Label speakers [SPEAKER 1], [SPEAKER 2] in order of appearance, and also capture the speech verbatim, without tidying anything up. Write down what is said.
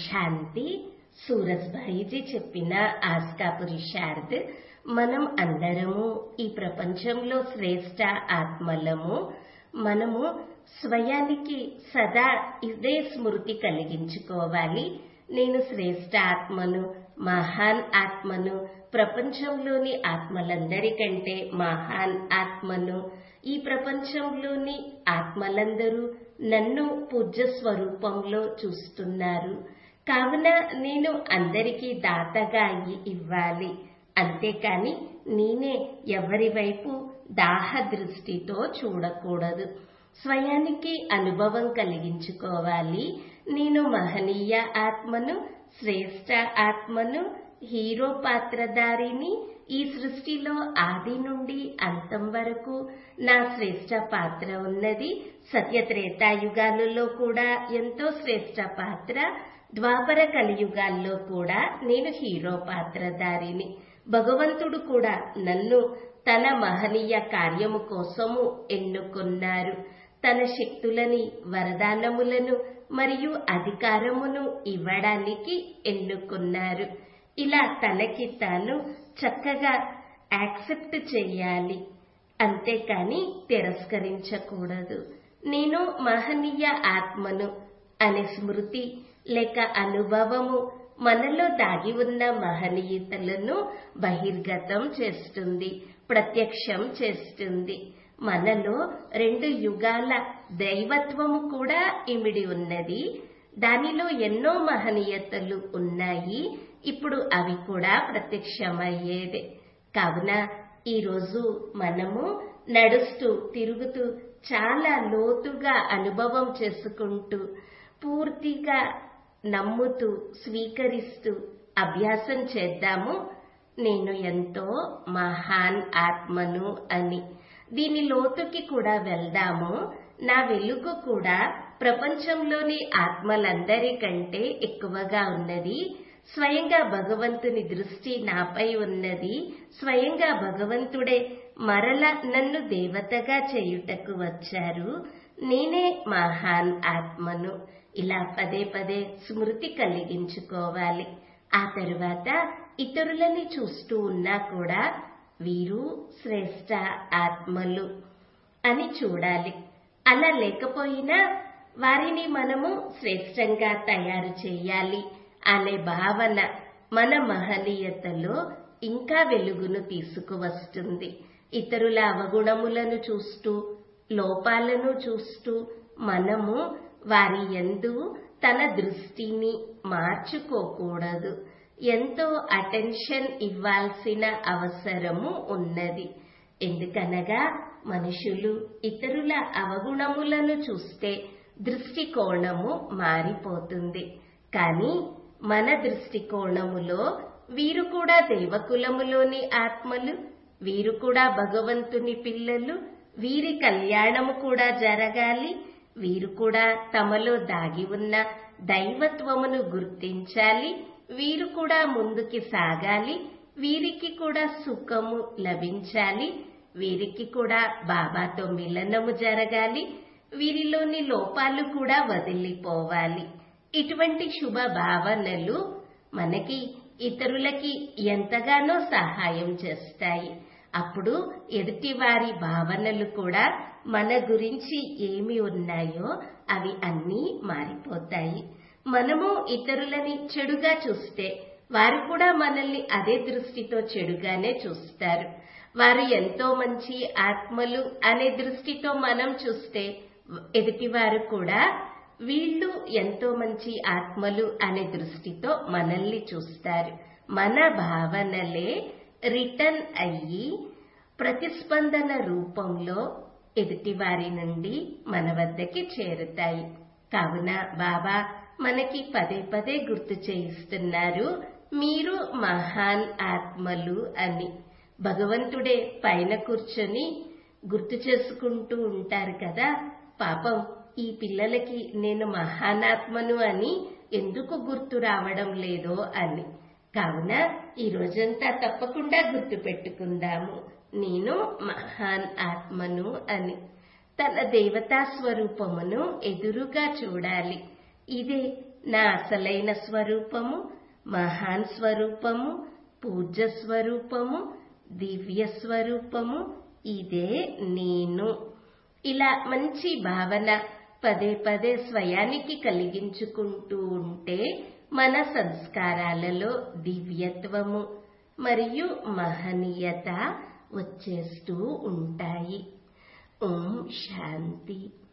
[SPEAKER 1] శాంతి. సూరజ్భాయిజీ చెప్పిన ఆస్కా పురుషార్థ్. మనం అందరము ఈ ప్రపంచంలో శ్రేష్ట ఆత్మలము. మనము స్వయానికి సదా ఇదే స్మృతి కలిగించుకోవాలి. నేను శ్రేష్ట ఆత్మను, మహాన్ ఆత్మను, ప్రపంచంలోని ఆత్మలందరికంటే మహాన్ ఆత్మను. ఈ ప్రపంచంలోని ఆత్మలందరూ నన్ను పూజ్య స్వరూపంలో చూస్తున్నారు. కావున నేను అందరికీ దాతగా అయ్యి ఇవ్వాలి. అంతేకాని నేనే ఎవరి వైపు దాహ దృష్టితో చూడకూడదు. స్వయానికి అనుభవం కలిగించుకోవాలి. నేను మహనీయ ఆత్మను, శ్రేష్ట ఆత్మను, హీరో పాత్రధారిని. ఈ సృష్టిలో ఆది నుండి అంతం వరకు నా శ్రేష్ట పాత్ర ఉన్నది. సత్యత్రేతాయుగాలలో కూడా ఎంతో శ్రేష్ట పాత్ర, ద్వాపర కలియుగాల్లో కూడా నేను హీరో పాత్రధారిని. భగవంతుడు కూడా నన్ను తన మహనీయ కార్యము కోసము ఎన్నుకున్నారు. తన శక్తులని, వరదానములను మరియు అధికారమును ఇవ్వడానికి ఎన్నుకున్నారు. ఇలా తనకి తాను చక్కగా యాక్సెప్ట్ చెయ్యాలి. అంతేకాని తిరస్కరించకూడదు. నేను మహనీయ ఆత్మను అనే స్మృతి లేక అనుభవము మనలో దాగి ఉన్న మహనీయతలను బహిర్గతం చేస్తుంది, ప్రత్యక్షం చేస్తుంది. మనలో రెండు యుగాల దైవత్వము కూడా ఇమిడి ఉన్నది. దానిలో ఎన్నో మహనీయతలు ఉన్నాయి. ఇప్పుడు అవి కూడా ప్రత్యక్షమయ్యేదే. కావున ఈరోజు మనము నడుస్తూ తిరుగుతూ చాలా లోతుగా అనుభవం చేసుకుంటూ పూర్తిగా నమ్ముతూ స్వీకరిస్తూ అభ్యాసం చేద్దాము. నేను ఎంతో మహాన్ ఆత్మను అని. దీని లోతుకి కూడా వెళ్దాము. నా వెలుగు కూడా ప్రపంచంలోని ఆత్మలందరికంటే ఎక్కువగా ఉన్నది. స్వయంగా భగవంతుని దృష్టి నాపై ఉన్నది. స్వయంగా భగవంతుడే మరల నన్ను దేవతగా చేయుటకు వచ్చారు. నేనే మహాన్ ఆత్మను. ఇలా పదే పదే స్మృతి కలిగించుకోవాలి. ఆ తరువాత ఇతరులని చూస్తూ ఉన్నా కూడా వీరు శ్రేష్ట ఆత్మలు అని చూడాలి. అలా లేకపోయినా వారిని మనము శ్రేష్టంగా తయారు చేయాలి అనే భావన మన మహనీయతలో ఇంకా వెలుగును తీసుకువస్తుంది. ఇతరుల అవగుణములను చూస్తూ, లోపాలను చూస్తూ మనము వారి యందు తన దృష్టిని మార్చుకోకూడదు. ఎంతో అటెన్షన్ ఇవ్వాల్సిన అవసరము ఉన్నది. ఎందుకనగా మనుషులు ఇతరుల అవగుణములను చూస్తే దృష్టికోణము మారిపోతుంది. కానీ మన దృష్టికోణములో వీరు కూడా దైవకులములోని ఆత్మలు, వీరు కూడా భగవంతుని పిల్లలు, వీరి కళ్యాణము కూడా జరగాలి. వీరు కూడా తమలో దాగి ఉన్న దైవత్వమును గుర్తించాలి. వీరు కూడా ముందుకి సాగాలి. వీరికి కూడా సుఖము లభించాలి. వీరికి కూడా బాబాతో మిలనము జరగాలి. వీరిలోని లోపాలు కూడా వదిలిపోవాలి. ఇటువంటి శుభ భావనలు మనకి ఇతరులకి ఎంతగానో సహాయం చేస్తాయి. అప్పుడు ఎదుటి వారి భావనలు కూడా మన గురించి ఏమి ఉన్నాయో అవి అన్నీ మారిపోతాయి. మనము ఇతరులని చెడుగా చూస్తే వారు కూడా మనల్ని అదే దృష్టితో చెడుగానే చూస్తారు. వారు ఎంతో మంచి ఆత్మలు అనే దృష్టితో మనం చూస్తే ఎదుటివారు కూడా వీళ్ళు ఎంతో మంచి ఆత్మలు అనే దృష్టితో మనల్ని చూస్తారు. మన భావనలే రిటర్న్ అయ్యి ప్రతిస్పందన రూపంలో ఎదుటివారి నుండి మన వద్దకి చేరుతాయి. కావున బాబా మనకి పదే పదే గుర్తు చేయిస్తున్నారు, మీరు మహాన్ ఆత్మలు అని. భగవంతుడే పైన కూర్చొని గుర్తు చేసుకుంటూ ఉంటారు కదా, పాపం ఈ పిల్లలకి నేను మహానాత్మను అని ఎందుకు గుర్తు రావడం లేదో అని. కావున ఈ రోజంతా తప్పకుండా గుర్తు పెట్టుకుందాము, నేను మహాన్ ఆత్మను అని. తన దేవతా స్వరూపమును ఎదురుగా చూడాలి. ఇదే నా అసలైన స్వరూపము, మహాన్ స్వరూపము, పూజ్య స్వరూపము, దివ్య స్వరూపము, ఇదే నేను. ఇలా మంచి భావన పదే పదే స్వయానికి కలిగించుకుంటూ ఉంటే మన సంస్కారాలలో దివ్యత్వము మరియు మహనీయత వచ్చేస్తూ ఉంటాయి. ఓం శాంతి.